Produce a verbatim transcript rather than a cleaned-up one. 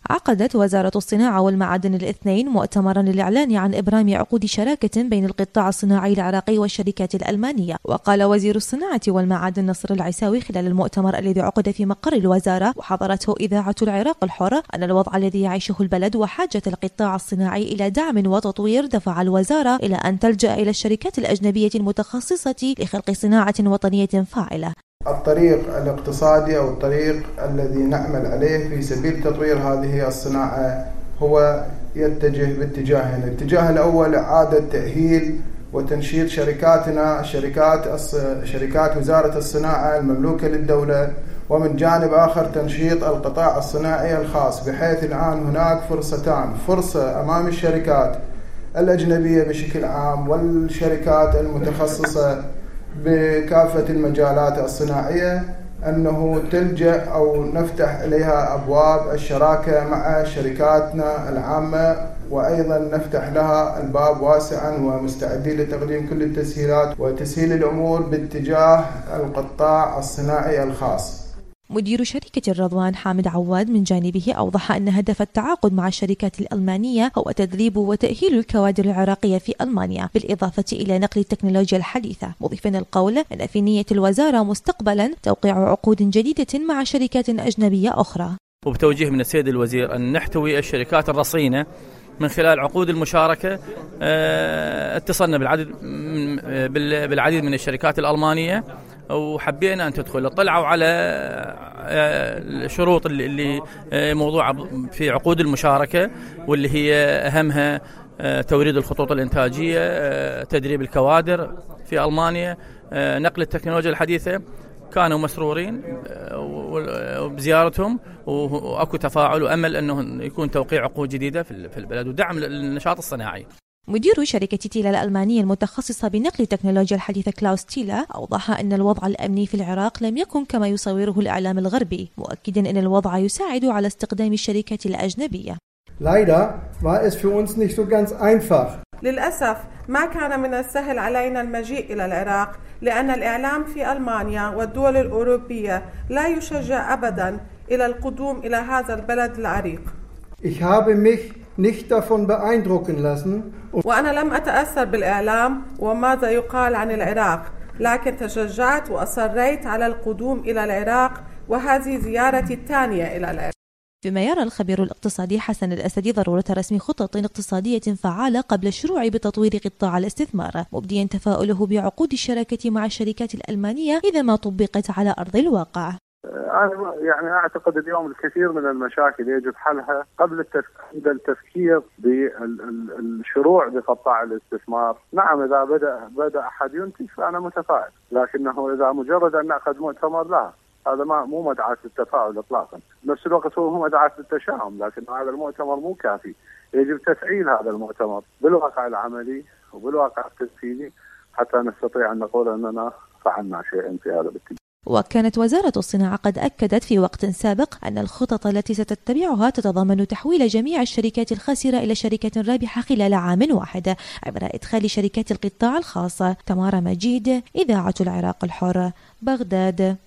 عقدت وزارة الصناعة والمعادن الاثنين مؤتمرا للإعلان عن إبرام عقود شراكة بين القطاع الصناعي العراقي والشركات الألمانية. وقال وزير الصناعة والمعادن نصر العيساوي خلال المؤتمر الذي عقد في مقر الوزارة وحضرته إذاعة العراق الحر أن الوضع الذي يعيشه البلد وحاجة القطاع الصناعي إلى دعم وتطوير دفع الوزارة إلى أن تلجأ إلى الشركات الأجنبية المتخصصة لخلق صناعة وطنية فاعلة. الطريق الاقتصادي أو الطريق الذي نعمل عليه في سبيل تطوير هذه الصناعة هو يتجه باتجاهين. الاتجاه الأول إعادة تأهيل وتنشيط شركاتنا شركات شركات وزارة الصناعة المملوكة للدولة، ومن جانب آخر تنشيط القطاع الصناعي الخاص، بحيث الآن هناك فرصتان: فرصة أمام الشركات الأجنبية بشكل عام والشركات المتخصصة بكافة المجالات الصناعية أنه تلجأ أو نفتح إليها أبواب الشراكة مع شركاتنا العامة، وأيضا نفتح لها الباب واسعا ومستعدين لتقديم كل التسهيلات وتسهيل الأمور باتجاه القطاع الصناعي الخاص. مدير شركة الرضوان حامد عواد من جانبه أوضح أن هدف التعاقد مع الشركات الألمانية هو تدريب وتأهيل الكوادر العراقية في ألمانيا، بالإضافة إلى نقل التكنولوجيا الحديثة، مضيفا القول أن في نية الوزارة مستقبلا توقيع عقود جديدة مع شركات أجنبية أخرى. وبتوجيه من السيد الوزير أن نحتوي الشركات الرصينة من خلال عقود المشاركة. اتصلنا بالعدد بالعديد من الشركات الألمانية وحبينا أن تدخل. طلعوا على الشروط اللي موضوعة في عقود المشاركة، واللي هي أهمها توريد الخطوط الإنتاجية، تدريب الكوادر في ألمانيا، نقل التكنولوجيا الحديثة. كانوا مسرورين بزيارتهم وأكو تفاعل وأمل أنه يكون توقيع عقود جديدة في البلد ودعم النشاط الصناعي. مدير شركة تيلا الألمانية المتخصصة بنقل التكنولوجيا الحديثة كلاوس تيلا أوضح أن الوضع الأمني في العراق لم يكن كما يصوره الإعلام الغربي، مؤكدا أن الوضع يساعد على استخدام الشركات الأجنبية. Leider war es für uns nicht so ganz einfach. للأسف ما كان من السهل علينا المجيء إلى العراق، لأن الإعلام في ألمانيا والدول الأوروبية لا يشجع أبدا إلى القدوم إلى هذا البلد العريق. Ich habe mich nicht davon beeindrucken lassen. وأنا لم أتأثر بالإعلام وماذا يقال عن العراق، لكن تشجعت وأصريت على القدوم إلى العراق، وهذه زيارتي الثانية إلى العراق. بما يرى الخبير الاقتصادي حسن الأسدي ضرورة رسم خطط اقتصادية فعالة قبل الشروع بتطوير قطاع الاستثمار، مبديا تفاؤله بعقود الشراكة مع الشركات الألمانية إذا ما طبقت على أرض الواقع. أنا يعني أعتقد اليوم الكثير من المشاكل يجب حلها قبل التفكير بالشروع بقطاع الاستثمار. نعم، إذا بدأ بدأ أحد ينتج فأنا متفائل، لكنه إذا مجرد أن نأخذ مؤتمر لا، هذا ما مو مدعاة للتفاؤل إطلاقا. بنفس الوقت هو مدعاة للتشاؤم، لكن هذا المؤتمر مو كافي. يجب تفعيل هذا المؤتمر بالواقع العملي وبالواقع التنفيذي حتى نستطيع أن نقول أننا فعلنا شيئا في هذا الاتجاه. وكانت وزارة الصناعة قد أكدت في وقت سابق أن الخطط التي ستتبعها تتضمن تحويل جميع الشركات الخاسرة إلى شركة رابحة خلال عام واحد عبر إدخال شركات القطاع الخاص. تمارا مجيد، إذاعة العراق الحر، بغداد.